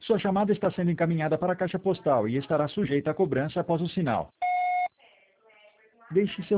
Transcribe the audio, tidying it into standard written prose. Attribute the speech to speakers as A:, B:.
A: Sua chamada está sendo encaminhada para a caixa postal e estará sujeita a cobrança após o sinal. Deixe seu